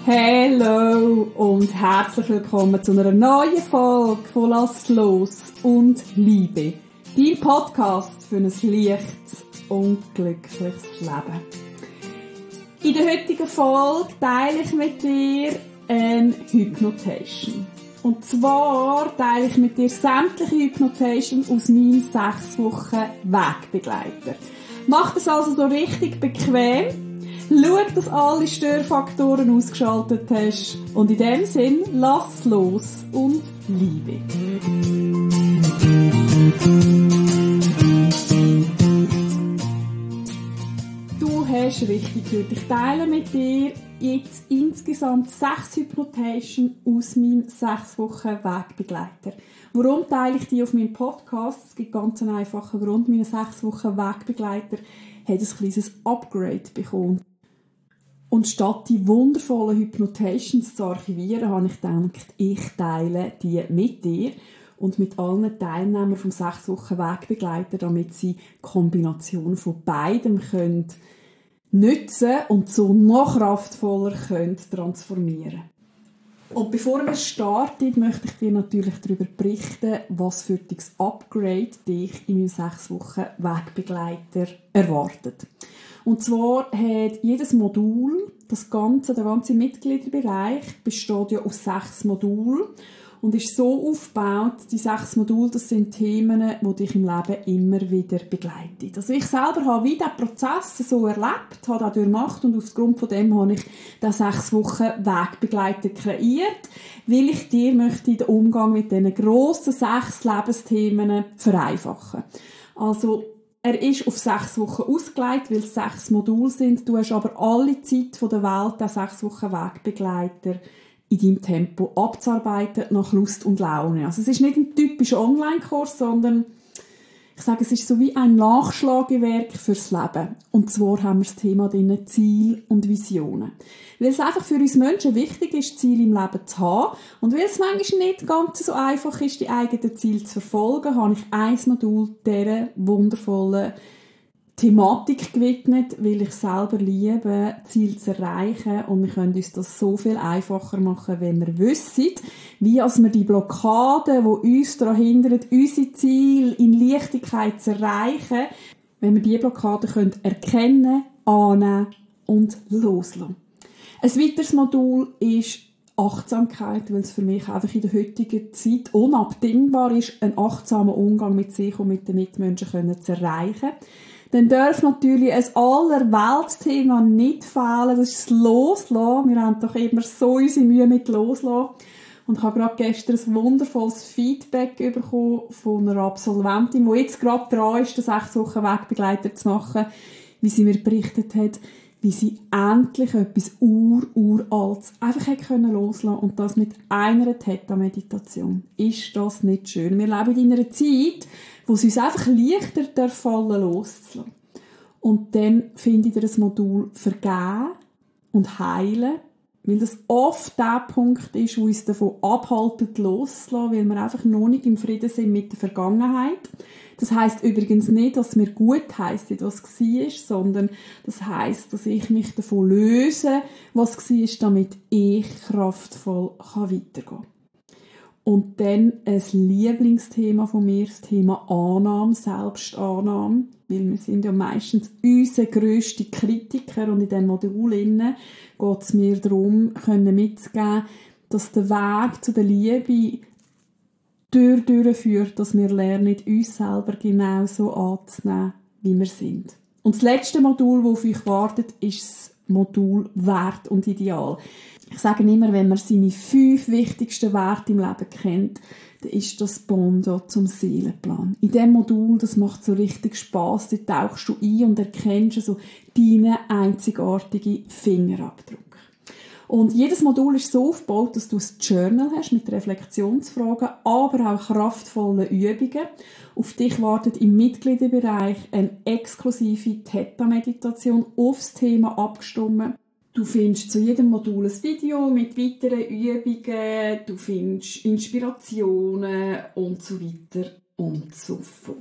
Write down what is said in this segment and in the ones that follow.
Hallo und herzlich willkommen zu einer neuen Folge von Lass los und Liebe. Dein Podcast für ein leichtes und glückliches Leben. In der heutigen Folge teile ich mit dir eine Hypnotation. Und zwar teile ich mit dir sämtliche Hypnotation aus meinem 6 Wochen Wegbegleiter. Mach das also so richtig bequem. Schau, dass alle Störfaktoren ausgeschaltet hast. Und in dem Sinn, lass los und liebe. Du hast richtig gehört. Ich teile mit dir jetzt insgesamt 6 Hypnotation aus meinem 6 Wochen Wegbegleiter. Warum teile ich die auf meinem Podcast? Es gibt ganz einen einfachen Grund. Meine 6 Wochen Wegbegleiter hat ein kleines Upgrade bekommen. Und statt die wundervollen Hypnotations zu archivieren, habe ich gedacht, ich teile die mit dir und mit allen Teilnehmern vom 6 Wochen Wegbegleiter, damit sie die Kombination von beidem können nutzen und so noch kraftvoller können transformieren. Und bevor wir starten, möchte ich dir natürlich darüber berichten, was für das Upgrade dich in meinem 6 Wochen Wegbegleiter erwartet. Und zwar hat jedes Modul, der ganze Mitgliederbereich, besteht ja aus 6 Modulen und ist so aufgebaut, die 6 Module, das sind Themen, die dich im Leben immer wieder begleiten. Also ich selber habe wie diesen Prozess so erlebt, habe das durchgemacht und aufgrund von dem habe ich den 6 Wochen Wegbegleiter kreiert, weil ich dir möchte den Umgang mit diesen grossen 6 Lebensthemen vereinfachen. Also er ist auf 6 Wochen ausgelegt, weil es 6 Module sind. Du hast aber alle Zeit der Welt, den 6 Wochen Wegbegleiter in deinem Tempo abzuarbeiten, nach Lust und Laune. Also es ist nicht ein typischer Online-Kurs, sondern ich sage, es ist so wie ein Nachschlagewerk fürs Leben. Und zwar haben wir das Thema drin Ziel und Visionen. Weil es einfach für uns Menschen wichtig ist, Ziele im Leben zu haben. Und weil es manchmal nicht ganz so einfach ist, die eigenen Ziele zu verfolgen, habe ich ein Modul dieser wundervollen Thematik gewidmet, weil ich selber liebe, Ziele zu erreichen. Und wir können uns das so viel einfacher machen, wenn wir wissen, wie als wir die Blockaden, die uns daran hindern, unsere Ziele in Leichtigkeit zu erreichen, wenn wir diese Blockaden erkennen, annehmen und loslassen. Ein weiteres Modul ist Achtsamkeit, weil es für mich einfach in der heutigen Zeit unabdingbar ist, einen achtsamen Umgang mit sich und mit den Mitmenschen zu erreichen. Dann darf natürlich ein Allerweltsthema nicht fehlen, das ist das Loslassen. Wir haben doch immer so unsere Mühe mit Loslassen. Und ich habe gerade gestern ein wundervolles Feedback bekommen von einer Absolventin, die jetzt gerade dran ist, den 6 Wochen Wegbegleiter zu machen, wie sie mir berichtet hat, wie sie endlich etwas Uraltes einfach loslassen konnte und das mit einer Theta-Meditation. Ist das nicht schön? Wir leben in einer Zeit, wo es uns einfach leichter fallen loszulassen. Und dann finde ich das Modul Vergeben und Heilen, weil das oft der Punkt ist, wo uns davon abhalten, loszulassen, weil wir einfach noch nicht im Frieden sind mit der Vergangenheit. Das heisst übrigens nicht, dass mir gut heisst, was war, sondern das heisst, dass ich mich davon löse, was war, damit ich kraftvoll weitergehen kann. Und dann ein Lieblingsthema von mir, das Thema Annahme, Selbstannahme, weil wir sind ja meistens unsere grösste Kritiker und in diesem Modul geht es mir darum, mitzugeben, dass der Weg zu der Liebe durchführt, dass wir lernen, uns selber genauso anzunehmen, wie wir sind. Und das letzte Modul, das auf euch wartet, ist das Modul Wert und Ideal. Ich sage immer, wenn man seine 5 wichtigsten Werte im Leben kennt, dann ist das Bondo zum Seelenplan. In diesem Modul, das macht so richtig Spass, da tauchst du ein und erkennst so deinen einzigartigen Fingerabdruck. Und jedes Modul ist so aufgebaut, dass du ein Journal hast mit Reflexionsfragen, aber auch kraftvollen Übungen. Auf dich wartet im Mitgliederbereich eine exklusive Theta-Meditation aufs Thema abgestimmt. Du findest zu jedem Modul ein Video mit weiteren Übungen, du findest Inspirationen und so weiter und so fort.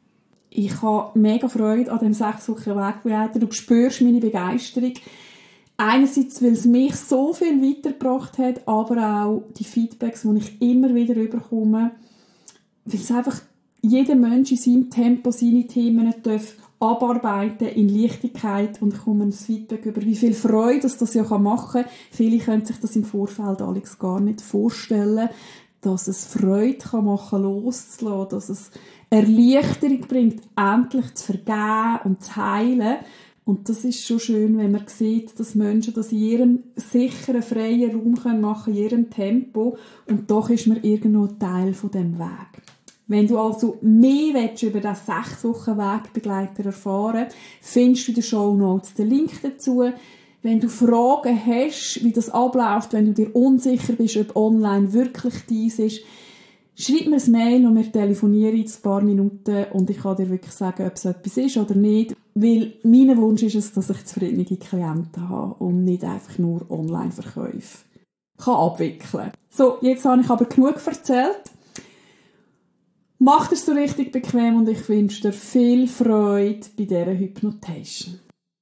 Ich habe mega Freude an dem 6 Wochen Wegbegleiter. Du spürst meine Begeisterung. Einerseits, weil es mich so viel weitergebracht hat, aber auch die Feedbacks, die ich immer wieder bekomme, weil es einfach jeder Mensch in seinem Tempo seine Themen darf abarbeiten in Leichtigkeit, und ich komme ein Feedback über, wie viel Freude das ja machen kann. Viele können sich das im Vorfeld Alex gar nicht vorstellen, dass es Freude machen kann, loszulassen, dass es Erleichterung bringt, endlich zu vergeben und zu heilen. Und das ist schon schön, wenn man sieht, dass Menschen das in ihrem sicheren, freien Raum machen können, in ihrem Tempo. Und doch ist man irgendwo Teil von dem Weg. Wenn du also mehr über den 6 Wochen Wegbegleiter erfahren willst, findest du in den Shownotes den Link dazu. Wenn du Fragen hast, wie das abläuft, wenn du dir unsicher bist, ob online wirklich dies ist, schreib mir ein Mail und wir telefonieren in ein paar Minuten und ich kann dir wirklich sagen, ob es etwas ist oder nicht. Weil mein Wunsch ist es, dass ich zufriedene Klienten habe und nicht einfach nur Online-Verkäufe abwickeln kann. So, jetzt habe ich aber genug erzählt. Mach es so richtig bequem und ich wünsche dir viel Freude bei dieser Hypnotation.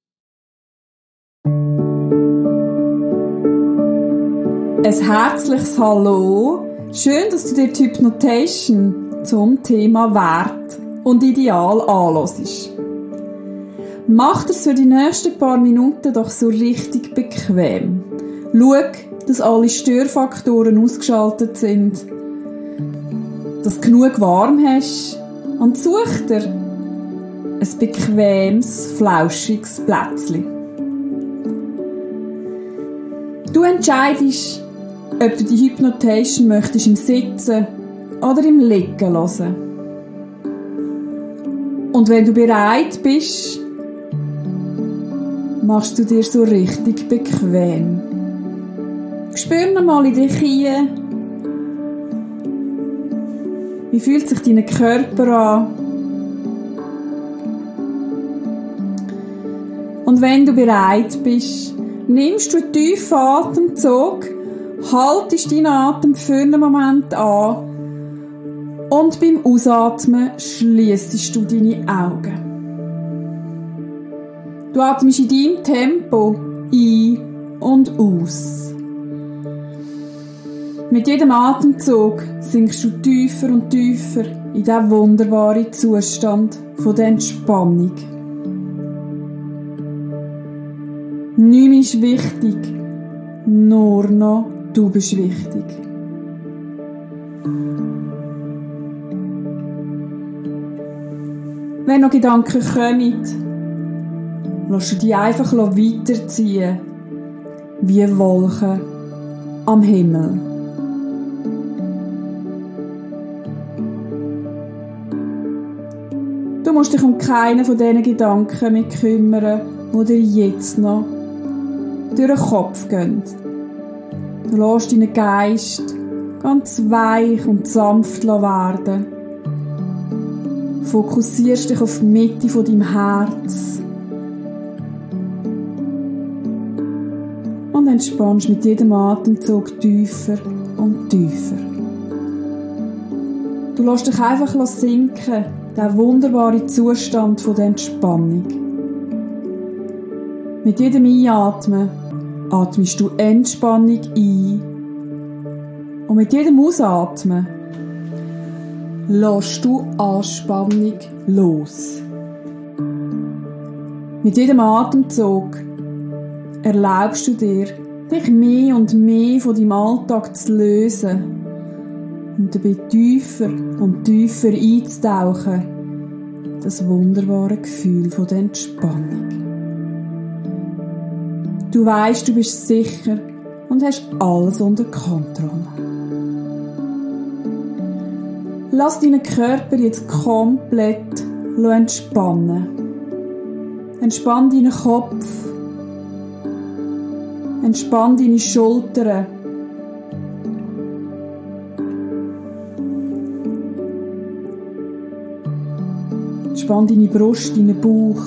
Ein herzliches Hallo. Schön, dass du dir die Hypnotation zum Thema Wert und Ideal anhörst. Mach das für die nächsten paar Minuten doch so richtig bequem. Schau, dass alle Störfaktoren ausgeschaltet sind, dass du genug warm hast und such dir ein bequemes, flauschiges Plätzchen. Du entscheidest, ob du die Hypnotation möchtest im Sitzen oder im Liegen hören. Und wenn du bereit bist, machst du dir so richtig bequem. Spür mal in dich hinein. Wie fühlt sich dein Körper an? Und wenn du bereit bist, nimmst du einen tiefen Atemzug, haltest deinen Atem für einen Moment an und beim Ausatmen schliessest du deine Augen. Du atmest in deinem Tempo ein und aus. Mit jedem Atemzug sinkst du tiefer und tiefer in diesen wunderbaren Zustand von der Entspannung. Nichts mehr ist wichtig, nur noch du bist wichtig. Wenn noch Gedanken kommen, lass du die einfach weiterziehen, wie Wolken am Himmel. Du musst dich um keinen von diesen Gedanken mehr kümmern, die dir jetzt noch durch den Kopf gehen. Du lässt deinen Geist ganz weich und sanft werden. Fokussierst dich auf die Mitte von deinem Herz und entspannst mit jedem Atemzug tiefer und tiefer. Du lässt dich einfach sinken, der wunderbare Zustand von der Entspannung. Mit jedem Einatmen atmest du Entspannung ein und mit jedem Ausatmen lässt du Anspannung los. Mit jedem Atemzug erlaubst du dir, dich mehr und mehr von deinem Alltag zu lösen und dabei tiefer und tiefer einzutauchen, das wunderbare Gefühl von der Entspannung. Du weisst, du bist sicher und hast alles unter Kontrolle. Lass deinen Körper jetzt komplett entspannen. Entspann deinen Kopf. Entspann deine Schultern. Entspann deine Brust, deinen Bauch.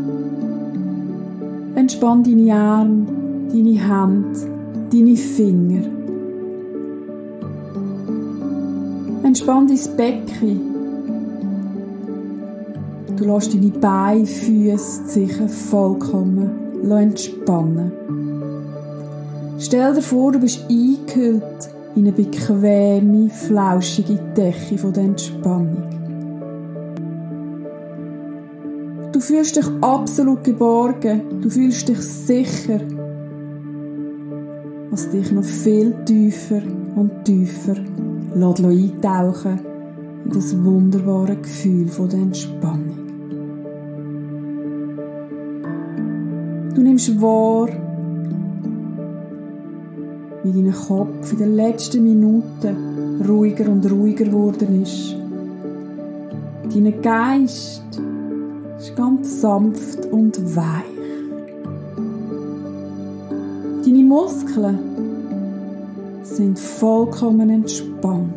Entspann deine Arme, deine Hände, deine Finger. Entspann dein Becken. Du lässt deine Beine, Füße, sich vollkommen entspannen. Stell dir vor, du bist eingehüllt in eine bequeme, flauschige Decke von der Entspannung. Du fühlst dich absolut geborgen, du fühlst dich sicher, was dich noch viel tiefer und tiefer eintauchen in das wunderbare Gefühl von der Entspannung. Du nimmst wahr, wie dein Kopf in den letzten Minuten ruhiger und ruhiger geworden ist. Dein Geist ist ganz sanft und weich. Deine Muskeln sind vollkommen entspannt.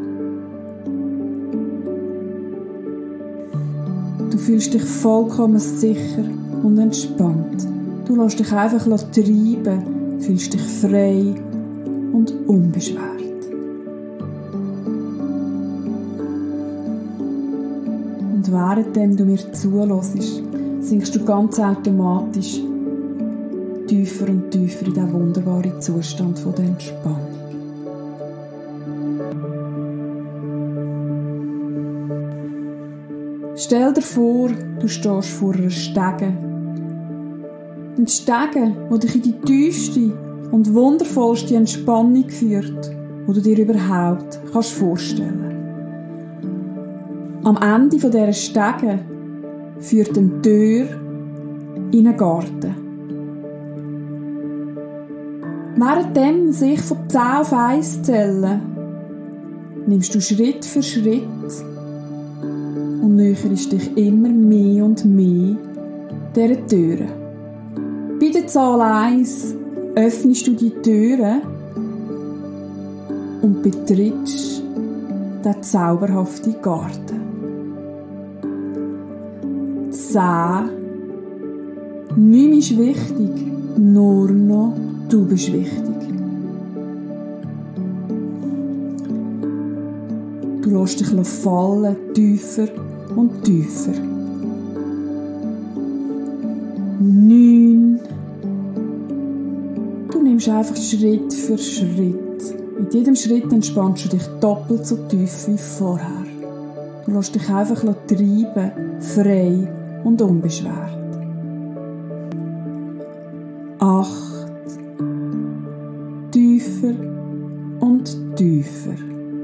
Du fühlst dich vollkommen sicher und entspannt. Du lässt dich einfach treiben, fühlst dich frei und unbeschwert. Und währenddem du mir zuhörst, sinkst du ganz automatisch tiefer und tiefer in diesen wunderbaren Zustand von der Entspannung. Stell dir vor, du stehst vor einer Stege. Eine Stege, die dich in die tiefste und wundervollste Entspannung führt, die du dir überhaupt vorstellen kannst. Am Ende dieser Stege führt eine Tür in einen Garten. Währenddem sich von 10 auf 1 zählen, nimmst du Schritt für Schritt und näherst dich immer mehr und mehr dieser Türe. Bei der Zahl 1 öffnest du die Türe und betrittst den zauberhaften Garten. 10. Nichts ist wichtig, nur noch du bist wichtig. Du lässt dich fallen, tiefer und tiefer. 9. Du nimmst einfach Schritt für Schritt. Mit jedem Schritt entspannst du dich doppelt so tief wie vorher. Du lässt dich einfach treiben, frei und unbeschwert. 8. Tiefer und tiefer.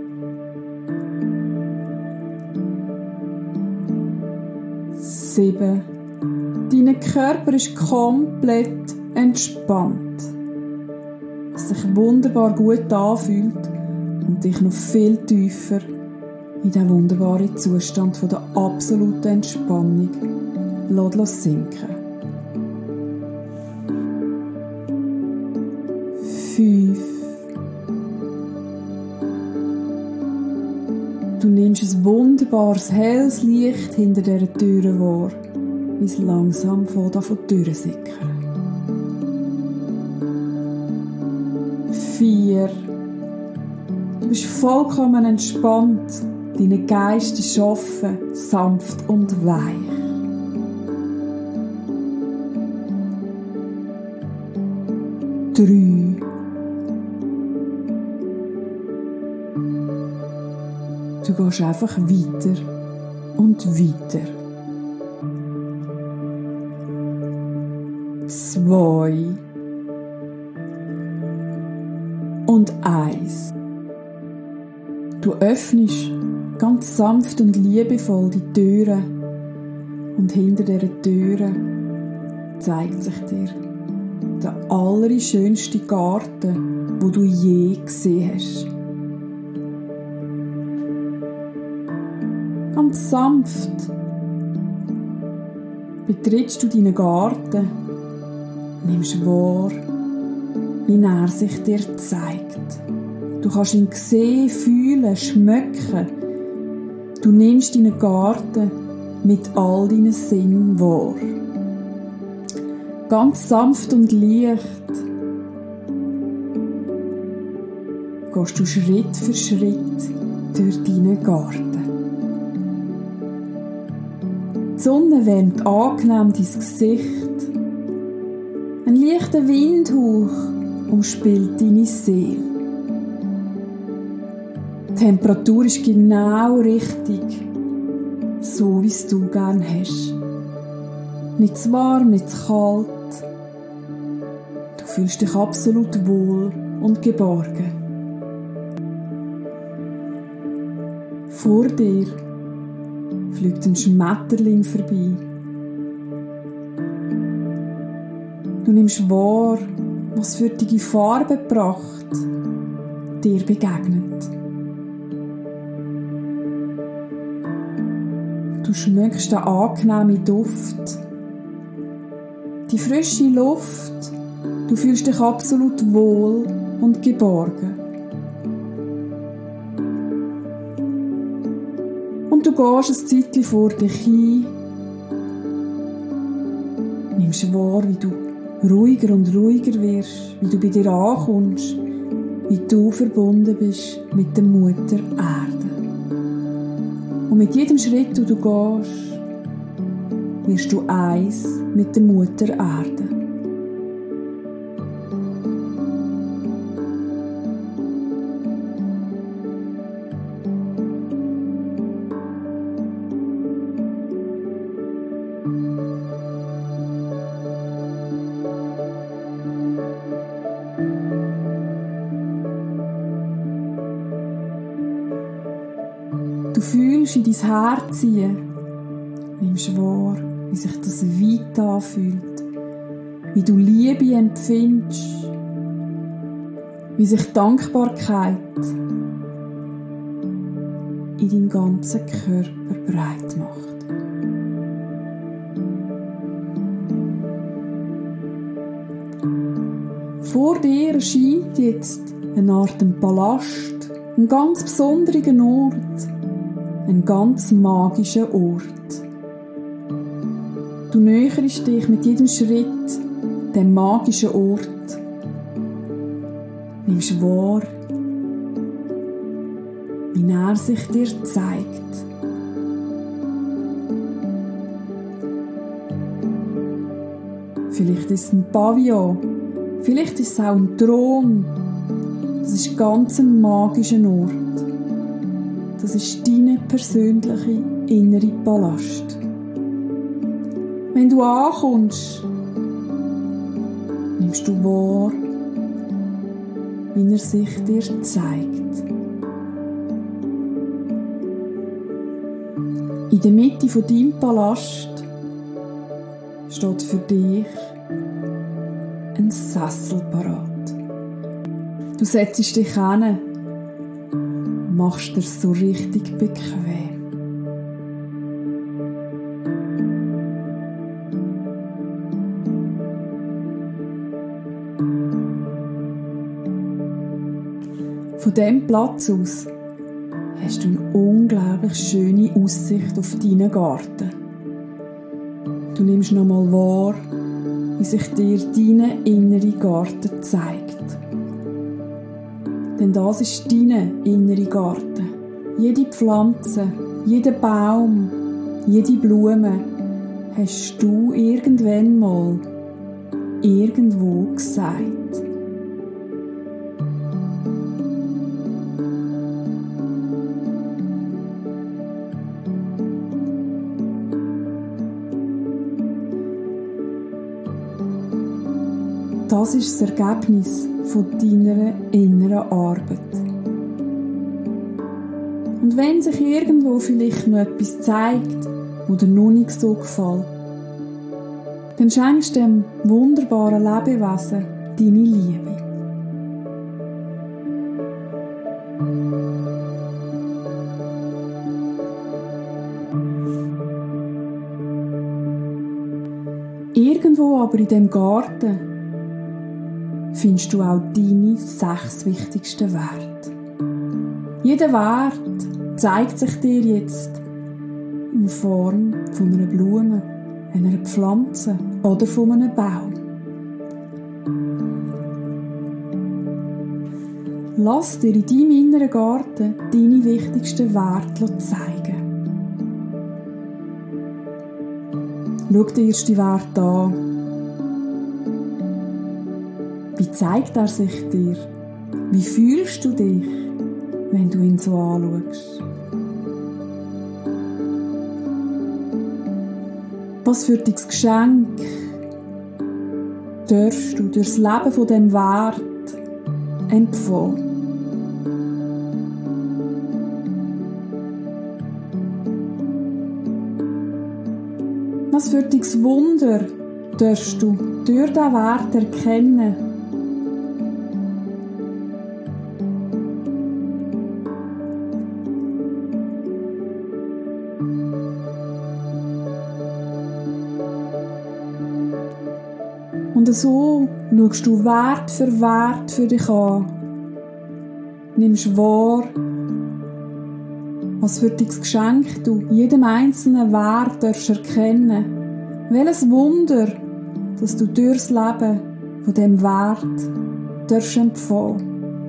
7. Dein Körper ist komplett entspannt, was sich wunderbar gut anfühlt und dich noch viel tiefer in den wunderbaren Zustand von der absoluten Entspannung sinken. 5. Du nimmst ein wunderbares, helles Licht hinter dieser Türe wahr, wie es langsam von der Türe sickert. 4. Du bist vollkommen entspannt, dein Geist ist offen, sanft und weich. 3. Du gehst einfach weiter und weiter. 2 und 1. Du öffnest ganz sanft und liebevoll die Türe und hinter dieser Türe zeigt sich dir der allerschönste Garten, den du je gesehen hast. Ganz sanft betrittst du deinen Garten, nimmst wahr, wie er sich dir zeigt. Du kannst ihn sehen, fühlen, schmecken. Du nimmst deinen Garten mit all deinen Sinnen wahr. Ganz sanft und leicht gehst du Schritt für Schritt durch deinen Garten. Die Sonne wärmt angenehm dein Gesicht. Ein leichter Windhauch umspielt deine Seele. Die Temperatur ist genau richtig, so wie es du gerne hast. Nicht zu warm, nicht zu kalt. Du fühlst dich absolut wohl und geborgen. Vor dir fliegt ein Schmetterling vorbei. Du nimmst wahr, was für die Farbenpracht dir begegnet. Du schmeckst den angenehmen Duft, die frische Luft. Du fühlst dich absolut wohl und geborgen. Und du gehst ein Zeitchen vor dich hin, nimmst wahr, wie du ruhiger und ruhiger wirst, wie du bei dir ankommst, wie du verbunden bist mit der Mutter Erde. Und mit jedem Schritt, den du gehst, wirst du eins mit der Mutter Erde. Du fühlst in dein Herz ziehen, nimmst wahr, wie sich das weit anfühlt, wie du Liebe empfindest, wie sich Dankbarkeit in deinem ganzen Körper breit macht. Vor dir erscheint jetzt eine Art Palast, ein ganz besonderer Ort, ein ganz magischer Ort. Du näherst dich mit jedem Schritt dem magischen Ort. Nimmst wahr, wie er sich dir zeigt. Vielleicht ist es ein Pavillon, vielleicht ist es auch ein Thron. Das ist ganz ein magischer Ort. Das ist dein persönlicher innerer Palast. Wenn du ankommst, nimmst du wahr, wie er sich dir zeigt. In der Mitte von deinem Palast steht für dich ein Sessel parat. Du setzt dich hin, machst dir so richtig bequem. Von diesem Platz aus hast du eine unglaublich schöne Aussicht auf deinen Garten. Du nimmst nochmal wahr, wie sich dir dein innerer Garten zeigt. Denn das ist dein innerer Garten. Jede Pflanze, jeder Baum, jede Blume hast du irgendwann mal irgendwo gesagt. Das ist das Ergebnis von deiner inneren Arbeit. Und wenn sich irgendwo vielleicht noch etwas zeigt, das dir noch nicht so gefällt, dann schenkst du dem wunderbaren Lebewesen deine Liebe. Irgendwo aber in diesem Garten findest du auch deine 6 wichtigsten Werte. Jeder Wert zeigt sich dir jetzt in Form von einer Blume, einer Pflanze oder von einem Baum. Lass dir in deinem inneren Garten deine wichtigsten Werte zeigen. Schau dir erst die Werte an. Wie zeigt er sich dir? Wie fühlst du dich, wenn du ihn so anschaust? Was für ein Geschenk darfst du durch das Leben von diesem Wert empfangen? Was für ein Wunder darfst du durch diesen Wert erkennen? Und so schaust du Wert für dich an. Nimmst wahr, was für ein Geschenk du jedem einzelnen Wert darfst erkennen. Welches Wunder, dass du durchs Leben von diesem Wert darfst empfangen.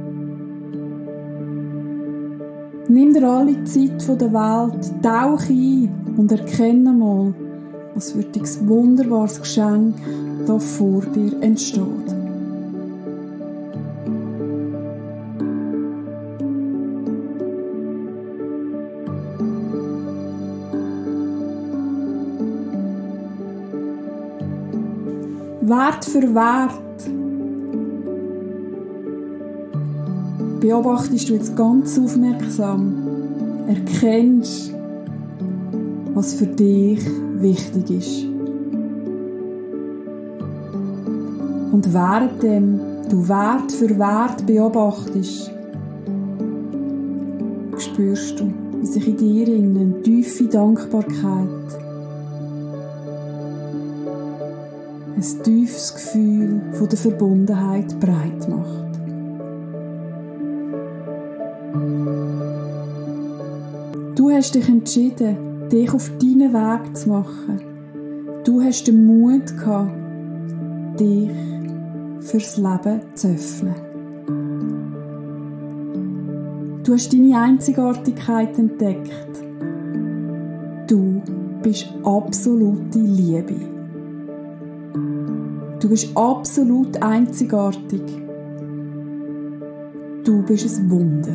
Nimm dir alle Zeit der Welt, tauch ein und erkenne mal, was für ein wunderbares Geschenk da vor dir entsteht. Wert für Wert beobachtest du jetzt ganz aufmerksam, erkennst, was für dich wichtig ist. Und währenddem du Wert für Wert beobachtest, spürst du, wie sich in dir eine tiefe Dankbarkeit, ein tiefes Gefühl von der Verbundenheit breit macht. Du hast dich entschieden, dich auf deinen Weg zu machen. Du hast den Mut gehabt, dich fürs Leben zu öffnen. Du hast deine Einzigartigkeit entdeckt. Du bist absolute Liebe. Du bist absolut einzigartig. Du bist ein Wunder.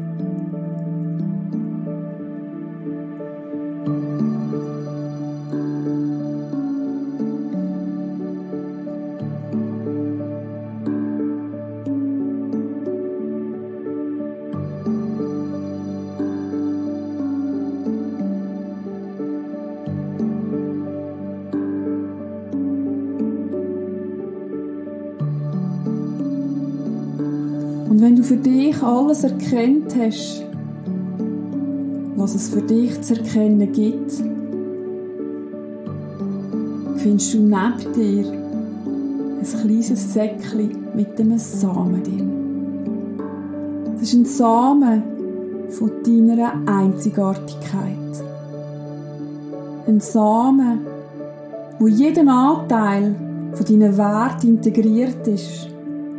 Und wenn du für dich alles erkannt hast, was es für dich zu erkennen gibt, findest du neben dir ein kleines Säckchen mit einem Samen drin. Das ist ein Samen von deiner Einzigartigkeit. Ein Samen, wo jeder Anteil von deinen Werten integriert ist,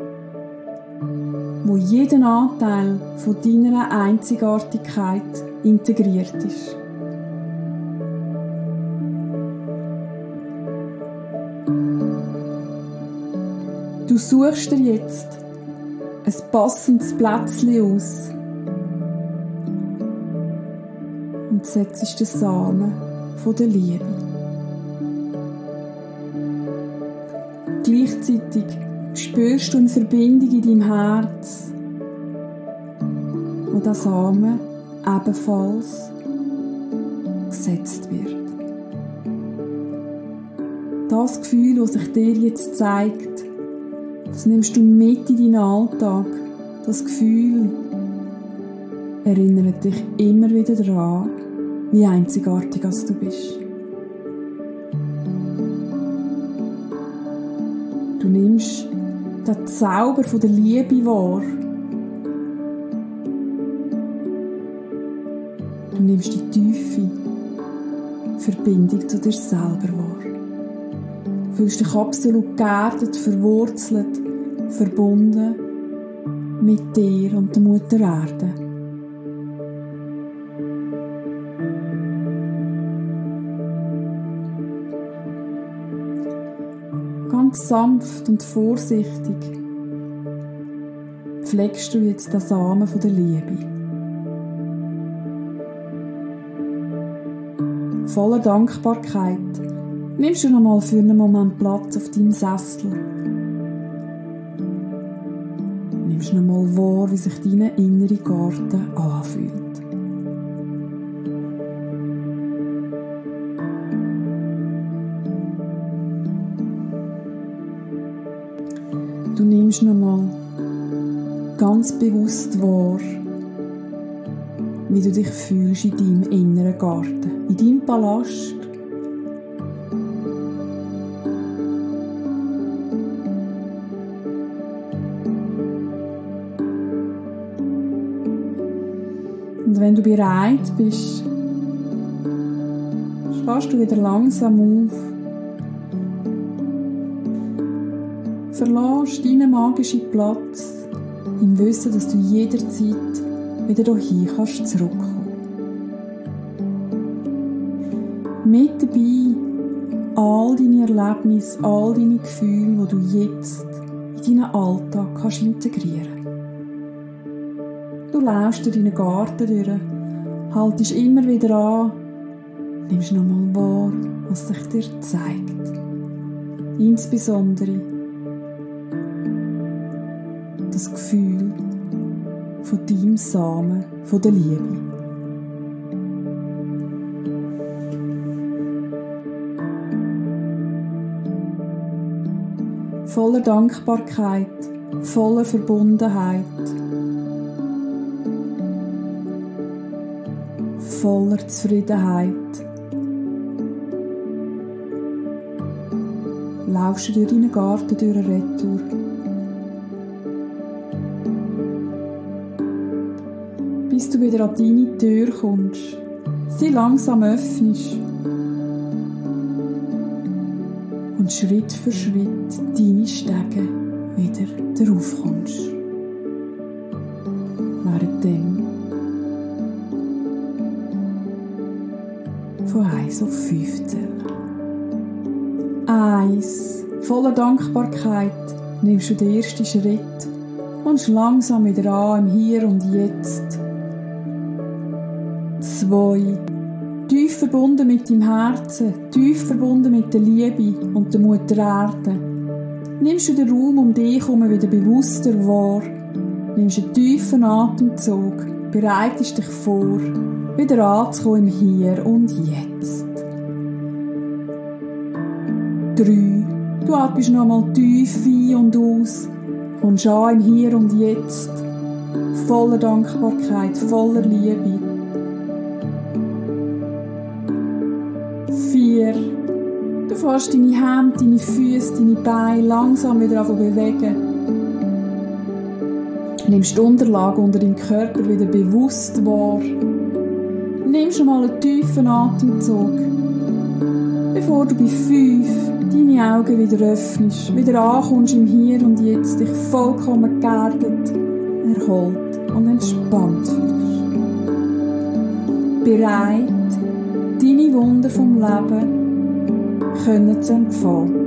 wo jeder Anteil von deiner Einzigartigkeit integriert ist. Du suchst dir jetzt ein passendes Plätzchen aus und setzt den Samen von der Liebe. Gleichzeitig spürst du eine Verbindung in deinem Herz, wo der Samen ebenfalls gesetzt wird. Das Gefühl, das sich dir jetzt zeigt, das nimmst du mit in deinen Alltag. Das Gefühl erinnert dich immer wieder daran, wie einzigartig du bist. Du nimmst den Zauber von der Liebe wahr. Du nimmst die tiefe Verbindung zu dir selber wahr. Du fühlst dich absolut geerdet, verwurzelt, verbunden mit dir und der Mutter Erde. Ganz sanft und vorsichtig pflegst du jetzt den Samen von der Liebe. Voller Dankbarkeit nimmst du nochmal für einen Moment Platz auf deinem Sessel. Nimmst nochmal wahr, wie sich dein innerer Garten anfühlt. Du nimmst nochmal ganz bewusst wahr, wie du dich fühlst in deinem inneren Garten, in deinem Palast. Und wenn du bereit bist, stehst du wieder langsam auf, verlässt deinen magischen Platz im Wissen, dass du jederzeit wieder hierhin kannst zurückkommen. Mit dabei all deine Erlebnisse, all deine Gefühle, die du jetzt in deinen Alltag kannst integrieren. Du läufst durch deinen Garten durch, haltest immer wieder an, nimmst nochmal wahr, was sich dir zeigt. Insbesondere das Gefühl von deinem Samen, von der Liebe. Voller Dankbarkeit, voller Verbundenheit, voller Zufriedenheit laufst du durch deinen Garten durch eine Retour. Bis du wieder an deine Tür kommst, sie langsam öffnest und Schritt für Schritt deine Stege wieder darauf kommst. Währenddem von 1 auf 5 zählen. 1. Voller Dankbarkeit nimmst du den ersten Schritt und kommst langsam wieder an im Hier und Jetzt. 2. Tief verbunden mit deinem Herzen, tief verbunden mit der Liebe und der Mutter Erde. Nimmst du den Raum um dich herum wieder bewusster wahr, nimmst einen tiefen Atemzug, bereitest dich vor, wieder anzukommen im Hier und Jetzt. 3. Du atmest nochmal tief ein und aus, kommst an im Hier und Jetzt, voller Dankbarkeit, voller Liebe. 4. Du fährst deine Hände, deine Füße, deine Beine langsam wieder an bewegen. Nimmst die Unterlage unter deinem Körper wieder bewusst wahr. Nimmst einmal einen tiefen Atemzug, bevor du bei 5 deine Augen wieder öffnest, wieder ankommst im Hier und Jetzt, dich vollkommen geerdet, erholt und entspannt fühlst. Bereit, deine Wunder vom Leben können zu empfangen.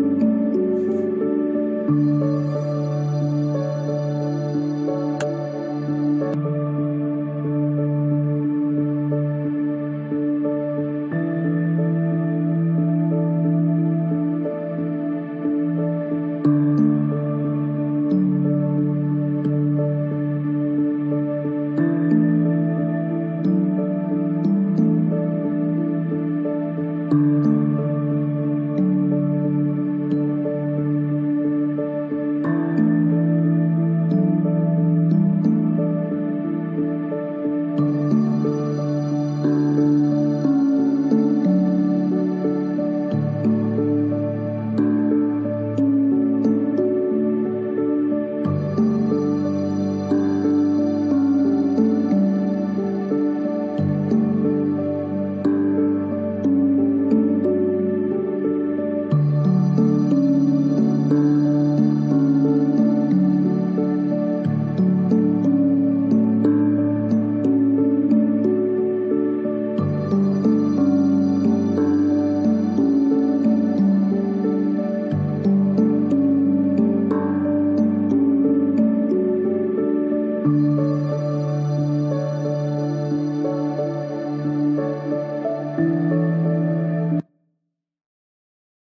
Ciao.